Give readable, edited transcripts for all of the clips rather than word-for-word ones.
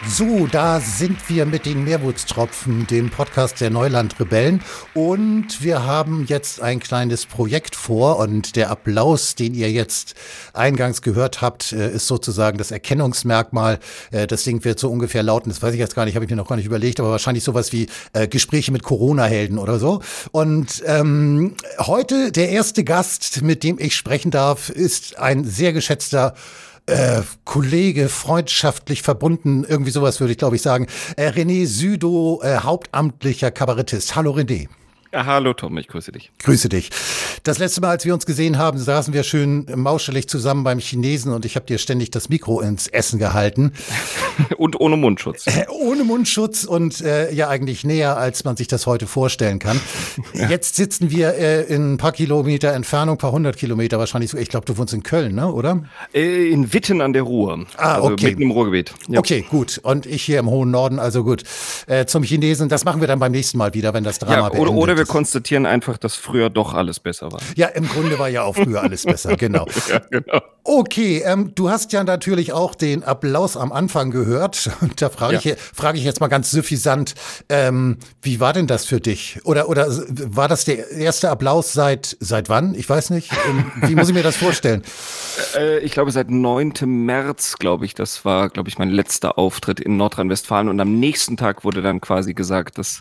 So, da sind wir mit den Meerwurztropfen, dem Podcast der Neuland-Rebellen. Und wir haben jetzt ein kleines Projekt vor. Und der Applaus, den ihr jetzt eingangs gehört habt, ist sozusagen das Erkennungsmerkmal. Das Ding wird so ungefähr lauten, das weiß ich jetzt gar nicht, habe ich mir noch gar nicht überlegt, aber wahrscheinlich sowas wie Gespräche mit Corona-Helden oder so. Und heute der erste Gast, mit dem ich sprechen darf, ist ein sehr geschätzter Kollege, freundschaftlich verbunden, irgendwie sowas würde ich glaube ich sagen. René Südow, hauptamtlicher Kabarettist. Hallo René. Ja, hallo Tom, ich grüße dich. Grüße dich. Das letzte Mal, als wir uns gesehen haben, saßen wir schön mauschelig zusammen beim Chinesen und ich habe dir ständig das Mikro ins Essen gehalten. Und ohne Mundschutz. Ohne Mundschutz und ja eigentlich näher, als man sich das heute vorstellen kann. Ja. Jetzt sitzen wir in ein paar Kilometer Entfernung, ein paar 100 Kilometer wahrscheinlich. Ich glaube, du wohnst in Köln, ne, oder? In Witten an der Ruhr. Also okay. Mitten im Ruhrgebiet. Ja. Okay, gut. Und ich hier im hohen Norden, also gut. Zum Chinesen, das machen wir dann beim nächsten Mal wieder, wenn das Drama beendet ist. Oder wir konstatieren einfach, dass früher doch alles besser war. Ja, im Grunde war ja auch früher alles besser, genau. Ja, genau. Okay, du hast ja natürlich auch den Applaus am Anfang gehört. Und da frage ich jetzt mal ganz suffisant, wie war denn das für dich? Oder war das der erste Applaus seit wann? Ich weiß nicht. Wie muss ich mir das vorstellen? Ich glaube, seit 9. März, glaube ich, das war, glaube ich, mein letzter Auftritt in Nordrhein-Westfalen. Und am nächsten Tag wurde dann quasi gesagt, dass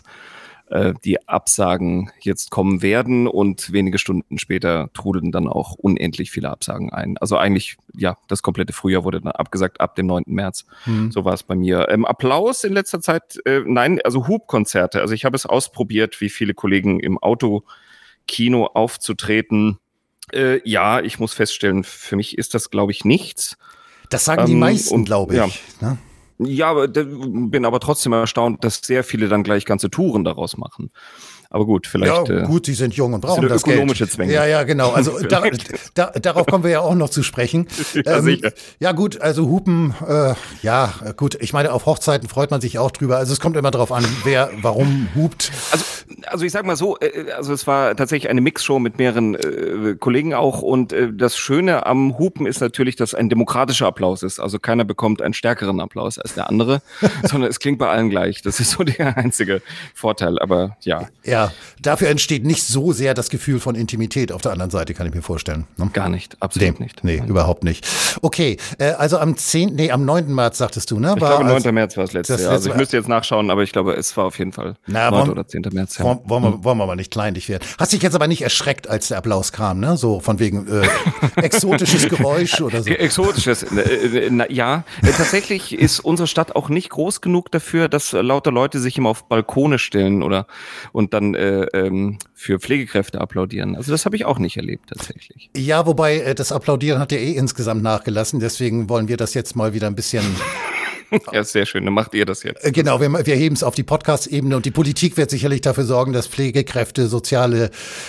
die Absagen jetzt kommen werden und wenige Stunden später trudelten dann auch unendlich viele Absagen ein. Also eigentlich, ja, das komplette Frühjahr wurde dann abgesagt ab dem 9. März. So war es bei mir. Applaus in letzter Zeit, nein, also Hubkonzerte. Also ich habe es ausprobiert, wie viele Kollegen im Autokino aufzutreten. Ja, ich muss feststellen, für mich ist das, glaube ich, nichts. Das sagen die meisten, glaube ich. Ja. Ne? Ja, aber bin aber trotzdem erstauff, dass sehr viele dann gleich ganze Touren daraus machen. Aber gut, vielleicht. Ja, gut, sie sind jung und brauchen das ökonomische Geld. Zwänge. Ja, genau. Also darauf kommen wir ja auch noch zu sprechen. Ja, sicher. Ja, gut, also Hupen, ja, gut. Ich meine, auf Hochzeiten freut man sich auch drüber. Also es kommt immer darauf an, wer warum hupt. Also ich sag mal so, also es war tatsächlich eine Mixshow mit mehreren Kollegen auch. Und das Schöne am Hupen ist natürlich, dass ein demokratischer Applaus ist. Also keiner bekommt einen stärkeren Applaus als der andere, sondern es klingt bei allen gleich. Das ist so der einzige Vorteil. Aber ja. Ja, dafür entsteht nicht so sehr das Gefühl von Intimität auf der anderen Seite, kann ich mir vorstellen. Ne? Gar nicht, absolut nicht. Nee, überhaupt nicht. Okay, also am 9. März sagtest du, ne? Ich glaube, 9. März war das letzte Jahr. Also ich müsste jetzt nachschauen, aber ich glaube, es war auf jeden Fall 9. oder 10. März. Ja. Wollen wir mal nicht kleinlich werden. Hast dich jetzt aber nicht erschreckt, als der Applaus kam, ne? So von wegen exotisches Geräusch oder so. Exotisches, ja. Tatsächlich ist unsere Stadt auch nicht groß genug dafür, dass lauter Leute sich immer auf Balkone stellen und dann für Pflegekräfte applaudieren. Also das habe ich auch nicht erlebt tatsächlich. Ja, wobei das Applaudieren hat ja insgesamt nachgelassen. Deswegen wollen wir das jetzt mal wieder ein bisschen... Ja, sehr schön. Dann macht ihr das jetzt. Genau, wir heben es auf die Podcast-Ebene und die Politik wird sicherlich dafür sorgen, dass Pflegekräfte, soziale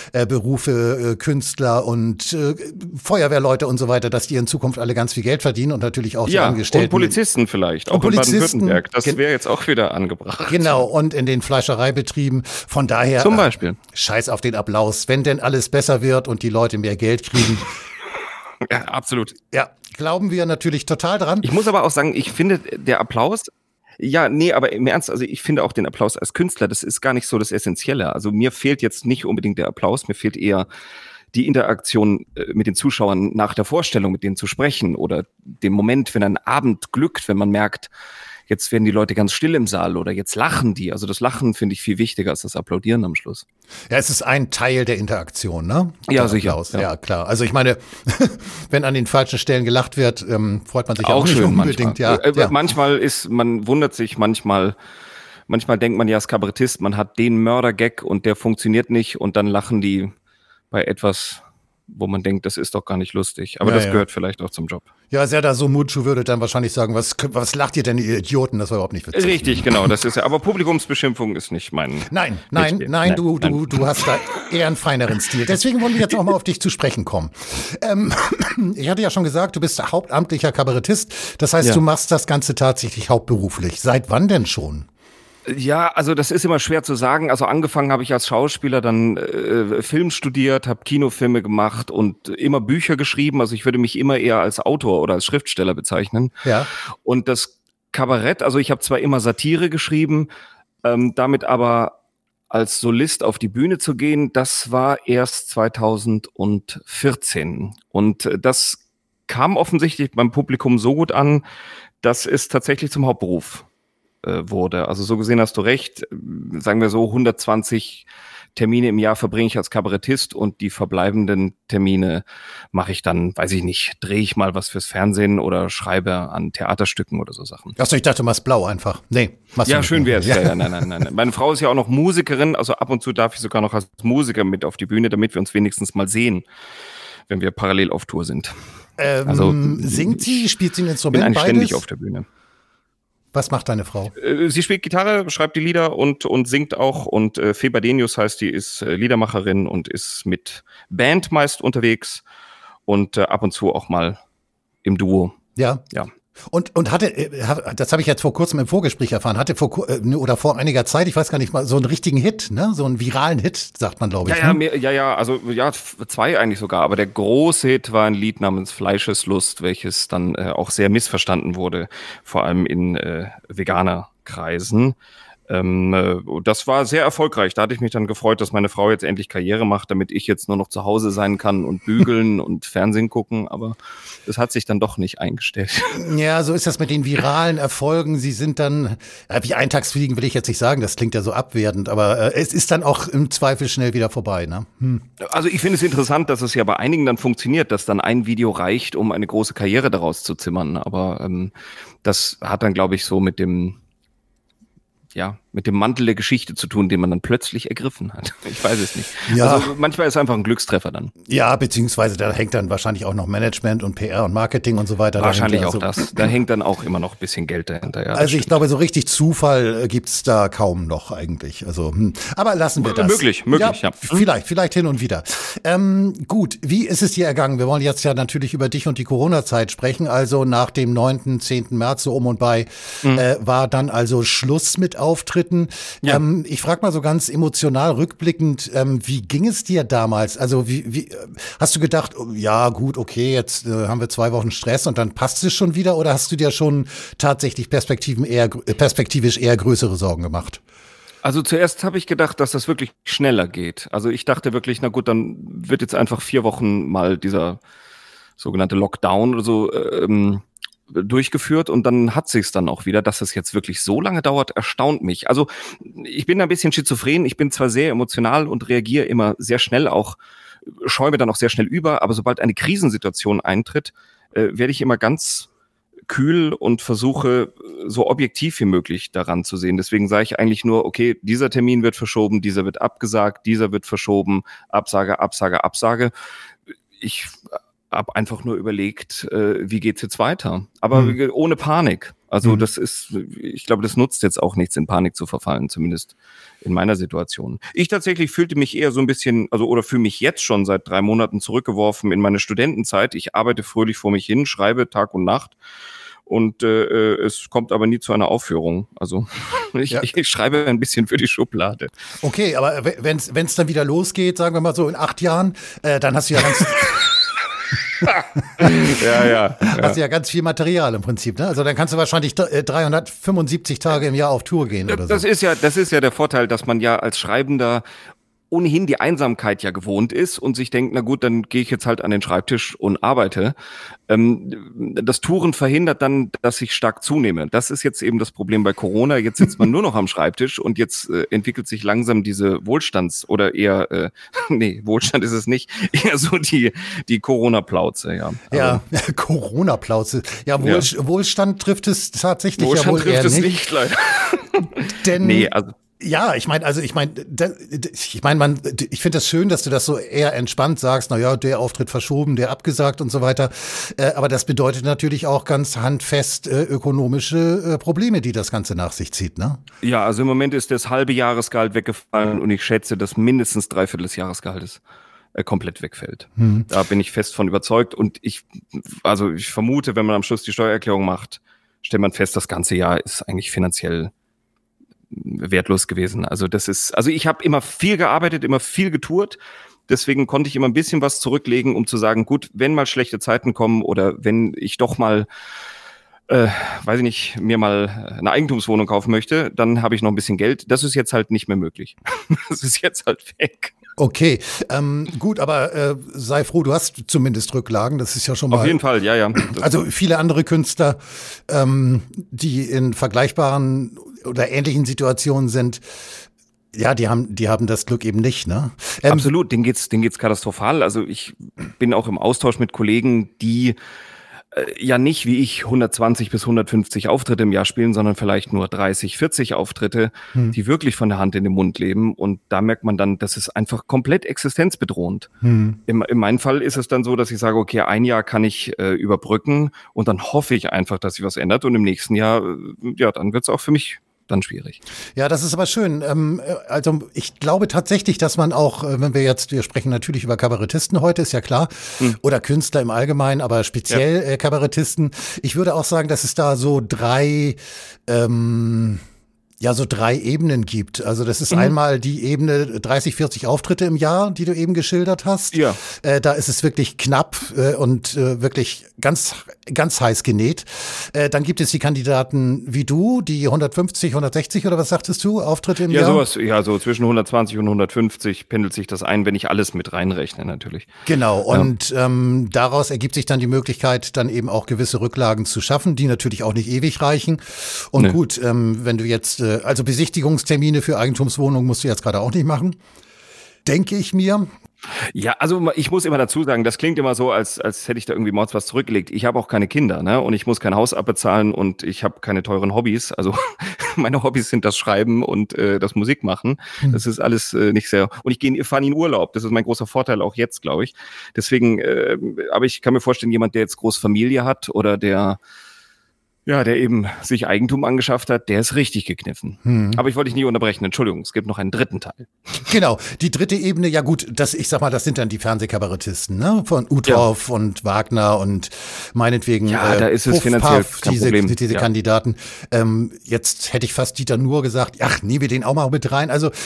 Berufe, Künstler und Feuerwehrleute und so weiter, dass die in Zukunft alle ganz viel Geld verdienen und natürlich auch die Angestellten. Und Polizisten vielleicht, auch in Baden-Württemberg. Das wäre jetzt auch wieder angebracht. Genau, und in den Fleischereibetrieben. Von daher, zum Beispiel. Scheiß auf den Applaus. Wenn denn alles besser wird und die Leute mehr Geld kriegen. Ja, absolut. Ja, glauben wir natürlich total dran. Ich muss aber auch sagen, ich finde der Applaus, ja, nee, aber im Ernst, also ich finde auch den Applaus als Künstler, das ist gar nicht so das Essentielle. Also mir fehlt jetzt nicht unbedingt der Applaus, mir fehlt eher die Interaktion mit den Zuschauern nach der Vorstellung, mit denen zu sprechen oder den Moment, wenn ein Abend glückt, wenn man merkt, jetzt werden die Leute ganz still im Saal oder jetzt lachen die. Also das Lachen finde ich viel wichtiger als das Applaudieren am Schluss. Ja, es ist ein Teil der Interaktion, ne? Ja, sicher. Ja, klar. Also ich meine, wenn an den falschen Stellen gelacht wird, freut man sich auch nicht unbedingt. Manchmal. Ja. Manchmal man wundert sich, manchmal denkt man ja als Kabarettist, man hat den Mörder-Gag und der funktioniert nicht und dann lachen die bei etwas, wo man denkt, das ist doch gar nicht lustig. Aber das gehört vielleicht auch zum Job. Ja, Serdar Somuncu würde dann wahrscheinlich sagen, was lacht ihr denn, ihr Idioten? Das war überhaupt nicht witzig. Richtig, genau. Das ist ja. Aber Publikumsbeschimpfung ist nicht mein. Nein, du hast da eher einen feineren Stil. Deswegen wollen wir jetzt auch mal auf dich zu sprechen kommen. Ich hatte ja schon gesagt, du bist hauptamtlicher Kabarettist. Das heißt, du machst das Ganze tatsächlich hauptberuflich. Seit wann denn schon? Ja, also das ist immer schwer zu sagen. Also angefangen habe ich als Schauspieler, dann Film studiert, habe Kinofilme gemacht und immer Bücher geschrieben. Also ich würde mich immer eher als Autor oder als Schriftsteller bezeichnen. Ja. Und das Kabarett, also ich habe zwar immer Satire geschrieben, damit aber als Solist auf die Bühne zu gehen, das war erst 2014. Und das kam offensichtlich beim Publikum so gut an, dass es tatsächlich zum Hauptberuf wurde. Also so gesehen hast du recht, sagen wir so 120 Termine im Jahr verbringe ich als Kabarettist und die verbleibenden Termine mache ich dann, weiß ich nicht, drehe ich mal was fürs Fernsehen oder schreibe an Theaterstücken oder so Sachen. Achso, ich dachte, du machst blau einfach. Nee, machst du Ja, nicht. schön wär's. Ja, nein. Meine Frau ist ja auch noch Musikerin, also ab und zu darf ich sogar noch als Musiker mit auf die Bühne, damit wir uns wenigstens mal sehen, wenn wir parallel auf Tour sind. Also singt sie, spielt sie ein Ich bin Instrument, eigentlich beides? ständig auf der Bühne. Was macht deine Frau? Sie spielt Gitarre, schreibt die Lieder und singt auch. Und Feba Denius heißt, die ist Liedermacherin und ist mit Band meist unterwegs und ab und zu auch mal im Duo. Ja. Und hatte, das habe ich jetzt vor kurzem im Vorgespräch erfahren, hatte vor einiger Zeit, ich weiß gar nicht mal, so einen richtigen Hit, ne? So einen viralen Hit, sagt man, glaube ich. Also 2 eigentlich sogar. Aber der große Hit war ein Lied namens Fleischeslust, welches dann auch sehr missverstanden wurde, vor allem in Veganerkreisen. Das war sehr erfolgreich. Da hatte ich mich dann gefreut, dass meine Frau jetzt endlich Karriere macht, damit ich jetzt nur noch zu Hause sein kann und bügeln und Fernsehen gucken. Aber das hat sich dann doch nicht eingestellt. Ja, so ist das mit den viralen Erfolgen. Sie sind dann, wie Eintagsfliegen will ich jetzt nicht sagen, das klingt ja so abwertend, aber es ist dann auch im Zweifel schnell wieder vorbei, ne? Also ich finde es interessant, dass es ja bei einigen dann funktioniert, dass dann ein Video reicht, um eine große Karriere daraus zu zimmern. Aber das hat dann, glaube ich, so mit dem Mantel der Geschichte zu tun, den man dann plötzlich ergriffen hat. Ich weiß es nicht. Ja. Also manchmal ist es einfach ein Glückstreffer dann. Ja, beziehungsweise da hängt dann wahrscheinlich auch noch Management und PR und Marketing und so weiter. Wahrscheinlich dahinter. auch das. Da hängt dann auch immer noch ein bisschen Geld dahinter. Ja, Also ich glaube, so richtig Zufall gibt's da kaum noch eigentlich. Also, aber lassen wir das. Möglich, ja. Vielleicht hin und wieder. Gut, wie ist es dir ergangen? Wir wollen jetzt ja natürlich über dich und die Corona-Zeit sprechen. Also nach dem 9., 10. März so um und bei war dann also Schluss mit Auftritten. Ja. Ich frage mal so ganz emotional rückblickend, wie ging es dir damals? Also wie hast du gedacht, oh, ja gut, okay, jetzt haben wir 2 Wochen Stress und dann passt es schon wieder? Oder hast du dir schon tatsächlich perspektivisch eher größere Sorgen gemacht? Also zuerst habe ich gedacht, dass das wirklich schneller geht. Also ich dachte wirklich, na gut, dann wird jetzt einfach 4 Wochen mal dieser sogenannte Lockdown oder so durchgeführt und dann hat sich's dann auch wieder. Dass es jetzt wirklich so lange dauert, erstaunt mich. Also ich bin ein bisschen schizophren. Ich bin zwar sehr emotional und reagiere immer sehr schnell, auch schäume dann auch sehr schnell über, aber sobald eine Krisensituation eintritt, werde ich immer ganz kühl und versuche so objektiv wie möglich daran zu sehen. Deswegen sage ich eigentlich nur, okay, dieser Termin wird verschoben, dieser wird abgesagt, dieser wird verschoben, Absage. Ich habe einfach nur überlegt, wie geht's jetzt weiter? Aber ohne Panik. Also ich glaube, das nutzt jetzt auch nichts, in Panik zu verfallen, zumindest in meiner Situation. Ich tatsächlich fühlte mich eher so ein bisschen, oder fühle mich jetzt schon seit 3 Monaten zurückgeworfen in meine Studentenzeit. Ich arbeite fröhlich vor mich hin, schreibe Tag und Nacht. Und es kommt aber nie zu einer Aufführung. Also ich schreibe ein bisschen für die Schublade. Okay, aber wenn's dann wieder losgeht, sagen wir mal so in 8 Jahren, dann hast du ja ganz hast du ja ganz viel Material im Prinzip, ne? Also dann kannst du wahrscheinlich 375 Tage im Jahr auf Tour gehen oder so. Das ist ja der Vorteil, dass man ja als Schreibender ohnehin die Einsamkeit ja gewohnt ist und sich denkt, na gut, dann gehe ich jetzt halt an den Schreibtisch und arbeite. Das Touren verhindert dann, dass ich stark zunehme. Das ist jetzt eben das Problem bei Corona. Jetzt sitzt man nur noch am Schreibtisch und jetzt entwickelt sich langsam diese Wohlstand ist es nicht, eher so die Corona-Plauze, ja. Ja, Corona-Plauze. Ja, Wohlstand trifft es tatsächlich Wohlstand ja wohl eher trifft es nicht. nicht, leider. Denn Nee, also ja, ich finde das schön, dass du das so eher entspannt sagst, na ja, der Auftritt verschoben, der abgesagt und so weiter. Aber das bedeutet natürlich auch ganz handfest ökonomische Probleme, die das Ganze nach sich zieht, ne? Ja, also im Moment ist das halbe Jahresgehalt weggefallen und ich schätze, dass mindestens 3/4 des Jahresgehaltes komplett wegfällt. Da bin ich fest von überzeugt und ich vermute, wenn man am Schluss die Steuererklärung macht, stellt man fest, das ganze Jahr ist eigentlich finanziell wertlos gewesen. Also ich habe immer viel gearbeitet, immer viel getourt. Deswegen konnte ich immer ein bisschen was zurücklegen, um zu sagen, gut, wenn mal schlechte Zeiten kommen oder wenn ich doch mal weiß ich nicht, mir mal eine Eigentumswohnung kaufen möchte, dann habe ich noch ein bisschen Geld. Das ist jetzt halt nicht mehr möglich. Das ist jetzt halt weg. Okay, gut, aber sei froh, du hast zumindest Rücklagen, das ist ja schon mal. Auf jeden Fall, ja. Also viele andere Künstler, die in vergleichbaren oder ähnlichen Situationen sind, ja, die haben das Glück eben nicht, ne? Absolut, denen geht's katastrophal. Also ich bin auch im Austausch mit Kollegen, die ja nicht wie ich 120 bis 150 Auftritte im Jahr spielen, sondern vielleicht nur 30, 40 Auftritte, die wirklich von der Hand in den Mund leben. Und da merkt man dann, das ist einfach komplett existenzbedrohend. In meinem Fall ist es dann so, dass ich sage, okay, ein Jahr kann ich überbrücken und dann hoffe ich einfach, dass sich was ändert. Und im nächsten Jahr, ja, dann wird's auch für mich dann schwierig. Ja, das ist aber schön. Also ich glaube tatsächlich, dass man auch, wenn wir sprechen natürlich über Kabarettisten heute, ist ja klar, oder Künstler im Allgemeinen, aber speziell Kabarettisten. Ich würde auch sagen, dass es da so drei Ebenen gibt. Also das ist einmal die Ebene 30, 40 Auftritte im Jahr, die du eben geschildert hast. Ja. Da ist es wirklich knapp und wirklich ganz, ganz heiß genäht. Dann gibt es die Kandidaten wie du, die 150, 160 oder was sagtest du, Auftritte im Jahr? Ja, sowas, ja, so zwischen 120 und 150 pendelt sich das ein, wenn ich alles mit reinrechne natürlich. Genau, und daraus ergibt sich dann die Möglichkeit, dann eben auch gewisse Rücklagen zu schaffen, die natürlich auch nicht ewig reichen. Und gut, wenn du jetzt also Besichtigungstermine für Eigentumswohnungen musst du jetzt gerade auch nicht machen, denke ich mir. Ja, also ich muss immer dazu sagen, das klingt immer so, als hätte ich da irgendwie mords was zurückgelegt. Ich habe auch keine Kinder, ne? Und ich muss kein Haus abbezahlen und ich habe keine teuren Hobbys. Also meine Hobbys sind das Schreiben und das Musikmachen. Das ist alles nicht sehr. Und ich fahre nie in Urlaub. Das ist mein großer Vorteil auch jetzt, glaube ich. Deswegen, aber ich kann mir vorstellen, jemand, der jetzt groß Familie hat oder der eben sich Eigentum angeschafft hat, der ist richtig gekniffen. Aber ich wollte dich nie unterbrechen, Entschuldigung, es gibt noch einen dritten Teil. Genau, die dritte Ebene, ja gut, ich sag mal, das sind dann die Fernsehkabarettisten, ne? Von Uthoff und Wagner und meinetwegen da ist es finanziell kein Problem. Diese Kandidaten. Jetzt hätte ich fast Dieter Nuhr gesagt, ach, nehmen wir den auch mal mit rein. Also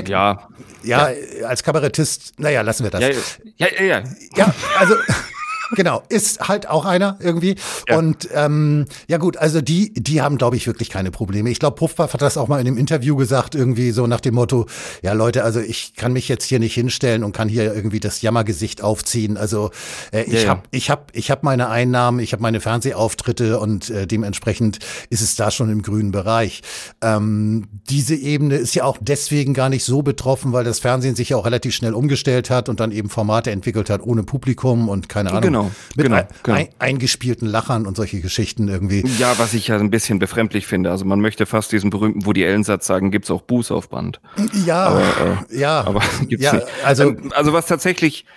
als Kabarettist, naja, lassen wir das. Ja. Ja, also genau, ist halt auch einer irgendwie. Ja. Und ja gut, also die haben, glaube ich, wirklich keine Probleme. Ich glaube, Puffpuff hat das auch mal in einem Interview gesagt, irgendwie so nach dem Motto, ja Leute, also ich kann mich jetzt hier nicht hinstellen und kann hier irgendwie das Jammergesicht aufziehen. Also ich hab meine Einnahmen, ich habe meine Fernsehauftritte und dementsprechend ist es da schon im grünen Bereich. Diese Ebene ist ja auch deswegen gar nicht so betroffen, weil das Fernsehen sich ja auch relativ schnell umgestellt hat und dann eben Formate entwickelt hat ohne Publikum und keine Ahnung. Genau. Eingespielten Lachern und solche Geschichten irgendwie. Ja, was ich ja ein bisschen befremdlich finde. Also man möchte fast diesen berühmten Woody Allen-Satz sagen, gibt's auch Buß auf Band. Ja, aber gibt's nicht. Also was tatsächlich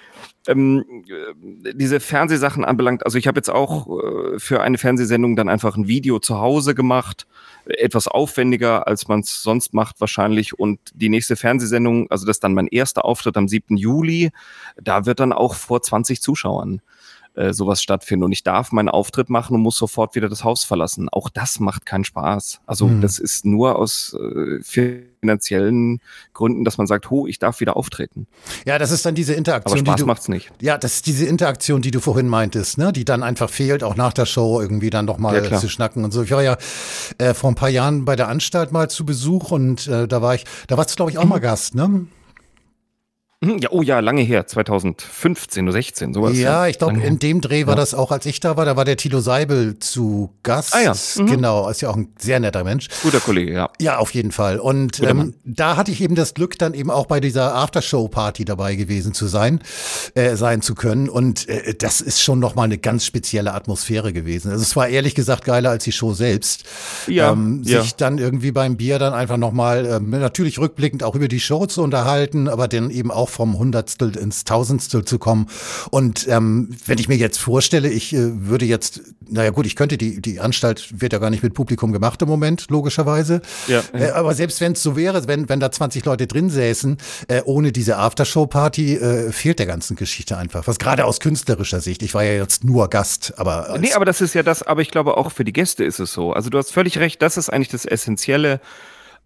diese Fernsehsachen anbelangt, also ich habe jetzt auch für eine Fernsehsendung dann einfach ein Video zu Hause gemacht, etwas aufwendiger, als man es sonst macht wahrscheinlich, und die nächste Fernsehsendung, also das ist dann mein erster Auftritt am 7. Juli, da wird dann auch vor 20 Zuschauern sowas stattfinden und ich darf meinen Auftritt machen und muss sofort wieder das Haus verlassen. Auch das macht keinen Spaß. Also das ist nur aus finanziellen Gründen, dass man sagt, ich darf wieder auftreten. Ja, das ist dann diese Interaktion. Aber Spaß macht's nicht. Ja, das ist diese Interaktion, die du vorhin meintest, ne, die dann einfach fehlt, auch nach der Show irgendwie dann noch mal zu schnacken und so. Ich war ja vor ein paar Jahren bei der Anstalt mal zu Besuch und da warst du, glaube ich, auch mal Gast, ne? Ja, lange her, 2015 oder 16, sowas. Ja, ich glaube, in dem Dreh war das auch, als ich da war der Thilo Seibel zu Gast. Ah ja. Genau, ist ja auch ein sehr netter Mensch. Guter Kollege, ja. Ja, auf jeden Fall. Und da hatte ich eben das Glück, dann eben auch bei dieser Aftershow-Party dabei gewesen sein zu können. Und das ist schon nochmal eine ganz spezielle Atmosphäre gewesen. Also es war ehrlich gesagt geiler als die Show selbst. Sich dann irgendwie beim Bier dann einfach nochmal, natürlich rückblickend auch über die Show zu unterhalten, aber dann eben auch vom Hundertstel ins Tausendstel zu kommen. Und wenn ich mir jetzt vorstelle, ich würde jetzt, naja gut, ich könnte, die Anstalt wird ja gar nicht mit Publikum gemacht im Moment, logischerweise. Ja. Aber selbst wenn es so wäre, wenn da 20 Leute drin säßen, ohne diese Aftershow-Party fehlt der ganzen Geschichte einfach. Was gerade aus künstlerischer Sicht, ich war ja jetzt nur Gast, aber... Nee, aber das ist ja das, aber ich glaube auch für die Gäste ist es so. Also du hast völlig recht, das ist eigentlich das Essentielle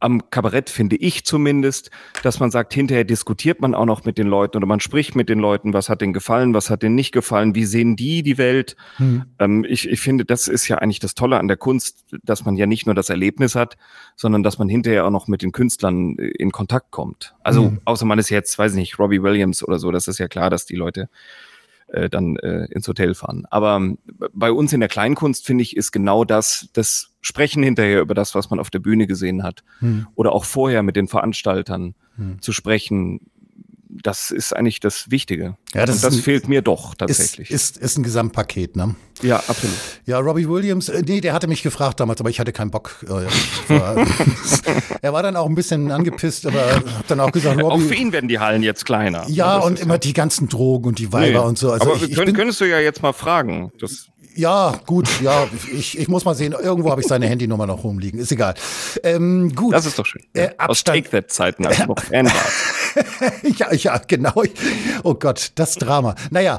am Kabarett, finde ich zumindest, dass man sagt, hinterher diskutiert man auch noch mit den Leuten oder man spricht mit den Leuten, was hat denen gefallen, was hat denen nicht gefallen, wie sehen die Welt. Ich finde, das ist ja eigentlich das Tolle an der Kunst, dass man ja nicht nur das Erlebnis hat, sondern dass man hinterher auch noch mit den Künstlern in Kontakt kommt. Also außer man ist jetzt, weiß ich nicht, Robbie Williams oder so, das ist ja klar, dass die Leute dann ins Hotel fahren. Aber bei uns in der Kleinkunst, finde ich, ist genau das Sprechen hinterher über das, was man auf der Bühne gesehen hat. Oder auch vorher mit den Veranstaltern zu sprechen. Das ist eigentlich das Wichtige. Ja, und das fehlt mir doch tatsächlich. Ist ein Gesamtpaket, ne? Ja, absolut. Ja, Robbie Williams, der hatte mich gefragt damals, aber ich hatte keinen Bock. Er war dann auch ein bisschen angepisst, aber hab dann auch gesagt, Robbie, auch für ihn werden die Hallen jetzt kleiner. Ja, und immer die ganzen Drogen und die Weiber und so. Also aber könntest du ja jetzt mal fragen. Ja, gut, ja, ich muss mal sehen, irgendwo habe ich seine Handynummer noch rumliegen, ist egal. Gut. Das ist doch schön. Aus Take-That-Zeiten, als noch Fan war. ja, genau. Oh Gott, das Drama. Naja,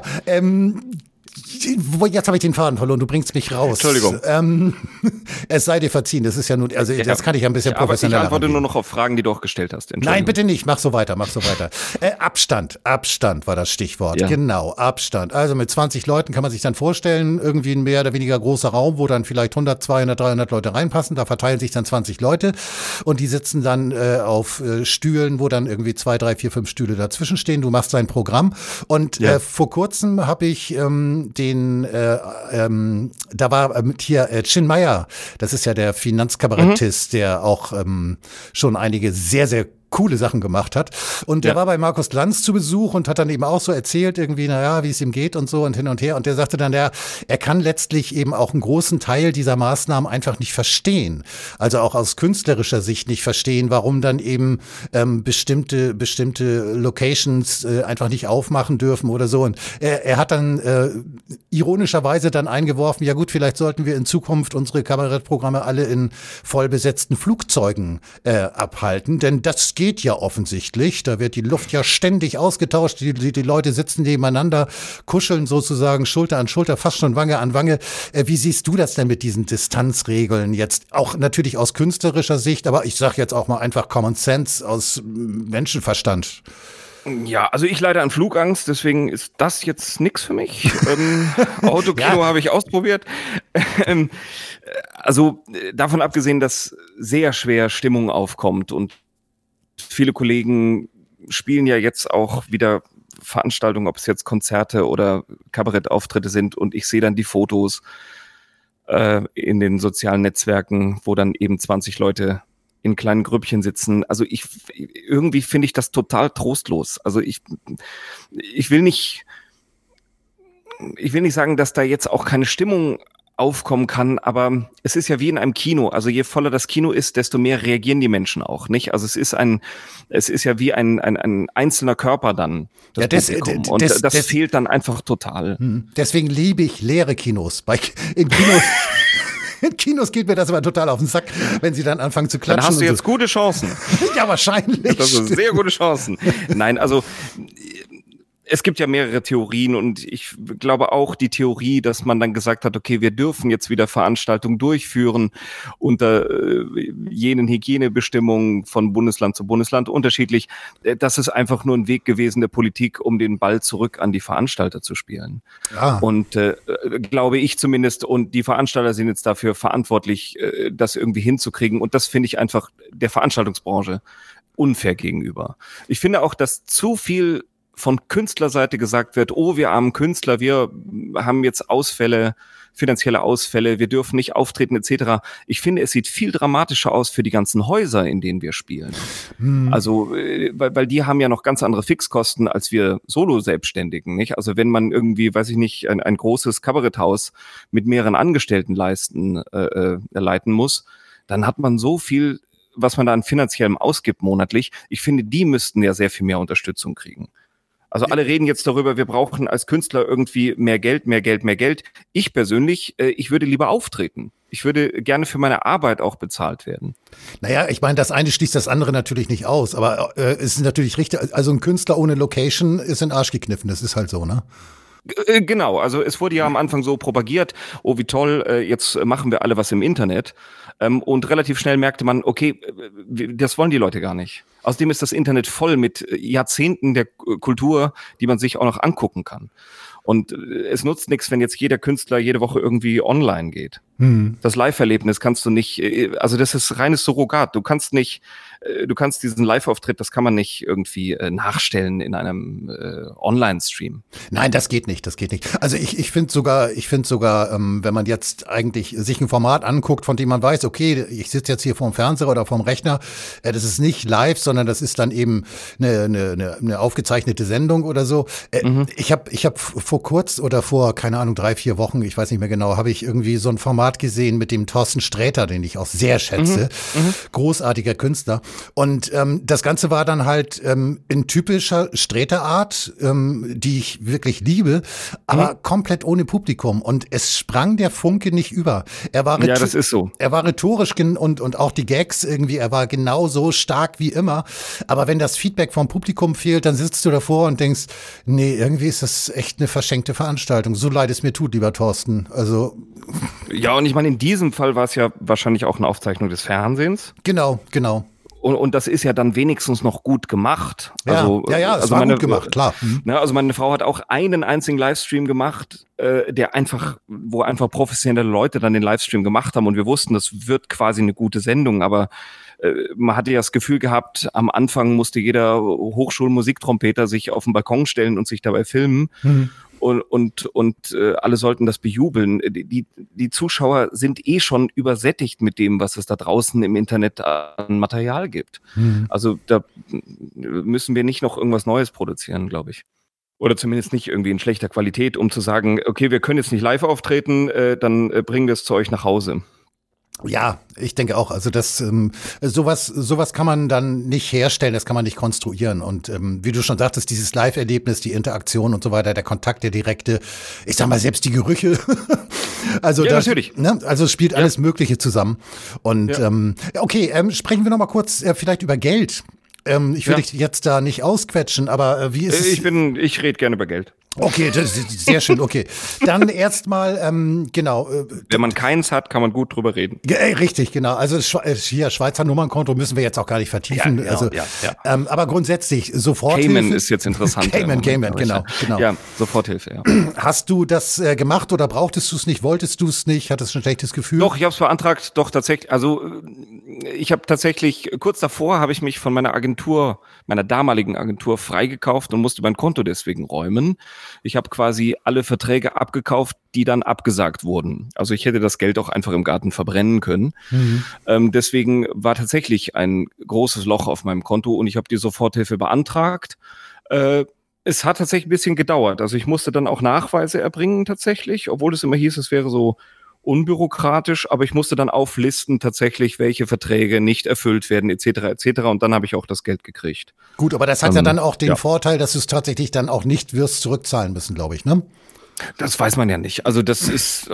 jetzt habe ich den Faden verloren, du bringst mich raus. Entschuldigung. Es sei dir verziehen, das ist ja nun, also das kann ich ja ein bisschen professioneller. Aber ich antworte nur noch auf Fragen, die du auch gestellt hast. Nein, bitte nicht, mach so weiter. Abstand war das Stichwort. Ja. Genau, Abstand. Also mit 20 Leuten kann man sich dann vorstellen, irgendwie ein mehr oder weniger großer Raum, wo dann vielleicht 100, 200, 300 Leute reinpassen, da verteilen sich dann 20 Leute und die sitzen dann auf Stühlen, wo dann irgendwie 2, 3, 4, 5 Stühle dazwischen stehen, du machst dein Programm und vor kurzem habe ich da war hier Chin Meyer, das ist ja der Finanzkabarettist, der auch schon einige sehr, sehr coole Sachen gemacht hat. Und der war bei Markus Lanz zu Besuch und hat dann eben auch so erzählt, irgendwie, wie es ihm geht und so und hin und her. Und der sagte dann, er kann letztlich eben auch einen großen Teil dieser Maßnahmen einfach nicht verstehen. Also auch aus künstlerischer Sicht nicht verstehen, warum dann eben bestimmte Locations einfach nicht aufmachen dürfen oder so. Und er hat dann ironischerweise dann eingeworfen, ja gut, vielleicht sollten wir in Zukunft unsere Kabarettprogramme alle in vollbesetzten Flugzeugen abhalten, denn das geht ja offensichtlich. Da wird die Luft ja ständig ausgetauscht. Die Leute sitzen nebeneinander, kuscheln sozusagen Schulter an Schulter, fast schon Wange an Wange. Wie siehst du das denn mit diesen Distanzregeln jetzt? Auch natürlich aus künstlerischer Sicht, aber ich sage jetzt auch mal einfach Common Sense aus Menschenverstand. Ja, also ich leide an Flugangst, deswegen ist das jetzt nix für mich. Autokino habe ich ausprobiert. Also davon abgesehen, dass sehr schwer Stimmung aufkommt und viele Kollegen spielen ja jetzt auch wieder Veranstaltungen, ob es jetzt Konzerte oder Kabarettauftritte sind und ich sehe dann die Fotos in den sozialen Netzwerken, wo dann eben 20 Leute in kleinen Grüppchen sitzen. Also irgendwie finde ich das total trostlos. Also ich will nicht sagen, dass da jetzt auch keine Stimmung aufkommen kann, aber es ist ja wie in einem Kino. Also je voller das Kino ist, desto mehr reagieren die Menschen auch, nicht? Also es ist ja wie ein einzelner Körper dann. Das fehlt dann einfach total. Deswegen liebe ich leere Kinos. In Kinos geht mir das aber total auf den Sack, wenn sie dann anfangen zu klatschen. Dann hast du jetzt gute Chancen. Ja, wahrscheinlich. Das sind sehr gute Chancen. Nein, also es gibt ja mehrere Theorien und ich glaube auch die Theorie, dass man dann gesagt hat, okay, wir dürfen jetzt wieder Veranstaltungen durchführen unter jenen Hygienebestimmungen von Bundesland zu Bundesland unterschiedlich. Das ist einfach nur ein Weg gewesen der Politik, um den Ball zurück an die Veranstalter zu spielen. Ja. Und glaube ich zumindest, und die Veranstalter sind jetzt dafür verantwortlich, das irgendwie hinzukriegen. Und das finde ich einfach der Veranstaltungsbranche unfair gegenüber. Ich finde auch, dass zu viel von Künstlerseite gesagt wird, oh, wir armen Künstler, wir haben jetzt Ausfälle, finanzielle Ausfälle, wir dürfen nicht auftreten etc. Ich finde, es sieht viel dramatischer aus für die ganzen Häuser, in denen wir spielen. Also, weil die haben ja noch ganz andere Fixkosten als wir Solo-Selbstständigen, nicht? Also wenn man irgendwie, weiß ich nicht, ein großes Kabaretthaus mit mehreren Angestellten leiten muss, dann hat man so viel, was man da an finanziellem ausgibt monatlich. Ich finde, die müssten ja sehr viel mehr Unterstützung kriegen. Also alle reden jetzt darüber, wir brauchen als Künstler irgendwie mehr Geld. Ich persönlich, ich würde lieber auftreten. Ich würde gerne für meine Arbeit auch bezahlt werden. Naja, ich meine, das eine schließt das andere natürlich nicht aus. Aber es ist natürlich richtig, also ein Künstler ohne Location ist in den Arsch gekniffen. Das ist halt so, ne? Genau, also es wurde ja am Anfang so propagiert, oh wie toll, jetzt machen wir alle was im Internet. Und relativ schnell merkte man, okay, das wollen die Leute gar nicht. Außerdem ist das Internet voll mit Jahrzehnten der Kultur, die man sich auch noch angucken kann. Und es nutzt nichts, wenn jetzt jeder Künstler jede Woche irgendwie online geht. Das Live-Erlebnis kannst du nicht, also das ist reines Surrogat. Du kannst diesen Live-Auftritt, das kann man nicht irgendwie nachstellen in einem Online-Stream. Nein, das geht nicht. Also ich finde sogar, wenn man jetzt eigentlich sich ein Format anguckt, von dem man weiß, okay, ich sitze jetzt hier vorm Fernseher oder vorm Rechner, das ist nicht live, sondern das ist dann eben eine aufgezeichnete Sendung oder so. Ich hab vor, keine Ahnung, 3-4 Wochen, ich weiß nicht mehr genau, habe ich irgendwie so ein Format gesehen mit dem Thorsten Sträter, den ich auch sehr schätze. Großartiger Künstler. Und das Ganze war dann halt in typischer Sträter-Art, die ich wirklich liebe, aber komplett ohne Publikum. Und es sprang der Funke nicht über. Ja, das ist so. Er war rhetorisch und auch die Gags irgendwie, er war genauso stark wie immer. Aber wenn das Feedback vom Publikum fehlt, dann sitzt du davor und denkst, nee, irgendwie ist das echt eine verschenkte Veranstaltung. So leid es mir tut, lieber Thorsten. Also ja, und ich meine, in diesem Fall war es ja wahrscheinlich auch eine Aufzeichnung des Fernsehens. Genau. Und das ist ja dann wenigstens noch gut gemacht. Ja, also, es war gut gemacht, klar. Ne, also meine Frau hat auch einen einzigen Livestream gemacht, wo einfach professionelle Leute dann den Livestream gemacht haben und wir wussten, das wird quasi eine gute Sendung, aber man hatte ja das Gefühl gehabt, am Anfang musste jeder Hochschulmusiktrompeter sich auf den Balkon stellen und sich dabei filmen. Und alle sollten das bejubeln. Die Zuschauer sind schon übersättigt mit dem, was es da draußen im Internet an Material gibt. Also da müssen wir nicht noch irgendwas Neues produzieren, glaube ich. Oder zumindest nicht irgendwie in schlechter Qualität, um zu sagen, okay, wir können jetzt nicht live auftreten, dann bringen wir es zu euch nach Hause. Ja, ich denke auch. Also sowas kann man dann nicht herstellen, das kann man nicht konstruieren. Und wie du schon sagtest, dieses Live-Erlebnis, die Interaktion und so weiter, der Kontakt, der direkte, ich sag mal selbst die Gerüche. Also ja, natürlich. Ne? Also es spielt alles Mögliche zusammen. Und okay, sprechen wir noch mal kurz vielleicht über Geld. Ich will dich jetzt da nicht ausquetschen, aber wie ist es? Ich rede gerne über Geld. Okay, das ist sehr schön, okay. Dann erstmal, genau. Wenn man keins hat, kann man gut drüber reden. Richtig, genau. Also hier, Schweizer Nummernkonto müssen wir jetzt auch gar nicht vertiefen. Ja, also, aber grundsätzlich, Soforthilfe. Cayman ist jetzt interessant. Cayman, genau. Ja, Soforthilfe, ja. Hast du das gemacht oder brauchtest du es nicht, wolltest du es nicht, hattest du ein schlechtes Gefühl? Doch, ich habe es beantragt, doch tatsächlich. Also ich habe tatsächlich, kurz davor habe ich mich von meiner damaligen Agentur freigekauft und musste mein Konto deswegen räumen. Ich habe quasi alle Verträge abgekauft, die dann abgesagt wurden. Also ich hätte das Geld auch einfach im Garten verbrennen können. Deswegen war tatsächlich ein großes Loch auf meinem Konto und ich habe die Soforthilfe beantragt. Es hat tatsächlich ein bisschen gedauert. Also ich musste dann auch Nachweise erbringen tatsächlich, obwohl es immer hieß, es wäre so unbürokratisch, aber ich musste dann auflisten tatsächlich, welche Verträge nicht erfüllt werden, etc. Und dann habe ich auch das Geld gekriegt. Gut, aber das hat ja dann auch den Vorteil, dass du es tatsächlich dann auch nicht wirst zurückzahlen müssen, glaube ich, ne? Das weiß man ja nicht. Also das ist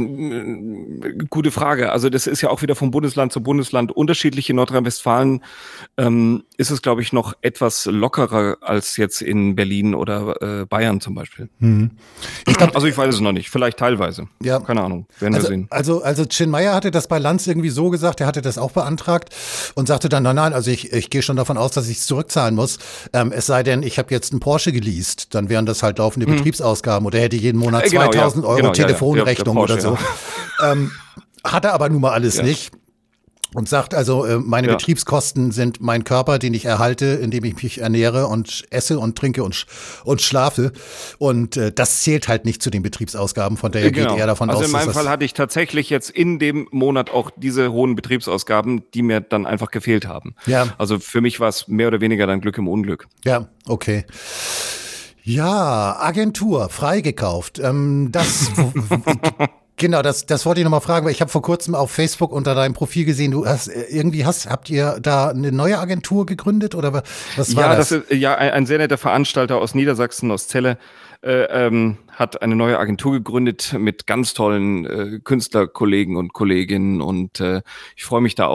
gute Frage. Also das ist ja auch wieder von Bundesland zu Bundesland unterschiedlich. In Nordrhein-Westfalen ist es, glaube ich, noch etwas lockerer als jetzt in Berlin oder Bayern zum Beispiel. Also ich weiß es noch nicht. Vielleicht teilweise. Ja. Keine Ahnung. Werden wir sehen. Also Chin Meyer hatte das bei Lanz irgendwie so gesagt. Er hatte das auch beantragt und sagte dann, nein, also ich gehe schon davon aus, dass ich es zurückzahlen muss. Es sei denn, ich habe jetzt einen Porsche geleast. Dann wären das halt laufende Betriebsausgaben oder hätte jeden Monat 2000 Euro Telefonrechnung oder so. Hat er aber nun mal alles nicht. Und sagt also, meine Betriebskosten sind mein Körper, den ich erhalte, indem ich mich ernähre und esse und trinke und schlafe. Und das zählt halt nicht zu den Betriebsausgaben, von daher geht er davon aus. Also in meinem Fall hatte ich tatsächlich jetzt in dem Monat auch diese hohen Betriebsausgaben, die mir dann einfach gefehlt haben. Ja. Also für mich war es mehr oder weniger dann Glück im Unglück. Ja, okay. Ja, Agentur, freigekauft. Genau, das wollte ich nochmal fragen, weil ich habe vor kurzem auf Facebook unter deinem Profil gesehen, habt ihr da eine neue Agentur gegründet oder was war das? Ein sehr netter Veranstalter aus Niedersachsen, aus Celle, hat eine neue Agentur gegründet mit ganz tollen Künstlerkollegen und Kolleginnen und ich freue mich da auch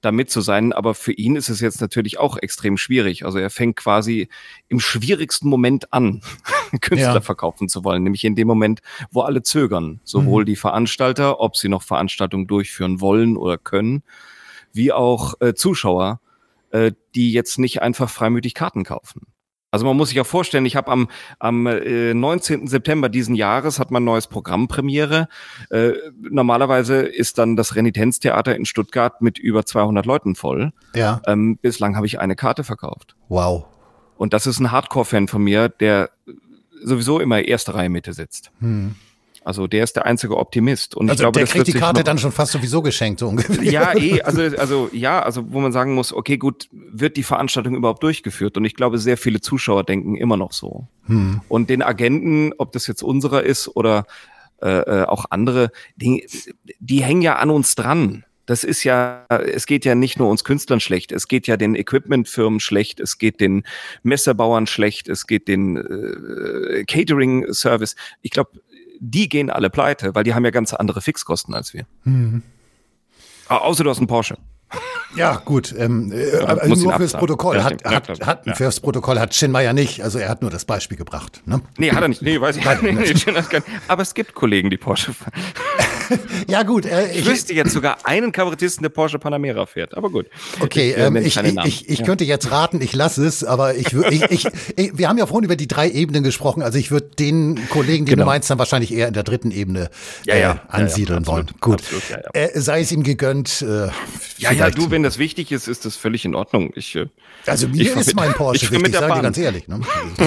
da mit zu sein. Aber für ihn ist es jetzt natürlich auch extrem schwierig. Also er fängt quasi im schwierigsten Moment an, Künstler verkaufen zu wollen. Nämlich in dem Moment, wo alle zögern. Sowohl die Veranstalter, ob sie noch Veranstaltungen durchführen wollen oder können, wie auch Zuschauer, die jetzt nicht einfach freimütig Karten kaufen. Also man muss sich ja vorstellen, ich habe am 19. September diesen Jahres hat man ein neues Programm Premiere. Normalerweise ist dann das Renitenztheater in Stuttgart mit über 200 Leuten voll. Ja. Bislang habe ich eine Karte verkauft. Wow. Und das ist ein Hardcore-Fan von mir, der sowieso immer erste Reihe Mitte sitzt. Also der ist der einzige Optimist. Und also ich glaube, der das kriegt wird die Karte dann schon fast sowieso geschenkt, so ungefähr. Ja, also wo man sagen muss, okay, gut, wird die Veranstaltung überhaupt durchgeführt? Und ich glaube, sehr viele Zuschauer denken immer noch so. Und den Agenten, ob das jetzt unserer ist oder auch andere, die hängen ja an uns dran. Das ist ja, es geht ja nicht nur uns Künstlern schlecht, es geht ja den Equipmentfirmen schlecht, es geht den Messebauern schlecht, es geht den Catering-Service. Ich glaube, die gehen alle pleite, weil die haben ja ganz andere Fixkosten als wir. Außer du hast einen Porsche. Ja, gut. Nur fürs Protokoll. Fürs Protokoll hat Schindmeier nicht. Also er hat nur das Beispiel gebracht. Ne? Nee, hat er nicht. Nee, weiß ich nicht. Aber es gibt Kollegen, die Porsche fahren. Ja, gut. Ich wüsste jetzt sogar einen Kabarettisten, der Porsche Panamera fährt. Aber gut. Okay, ich könnte jetzt raten, ich lasse es, aber wir haben ja vorhin über die 3 Ebenen gesprochen. Also ich würde den Kollegen, den du meinst, dann wahrscheinlich eher in der 3. Ebene ansiedeln wollen. Gut. Absolut, sei es ihm gegönnt. Du, wenn das wichtig ist, ist das völlig in Ordnung. Also mir ist mein Porsche wichtig, sage ich ganz ehrlich. Ne?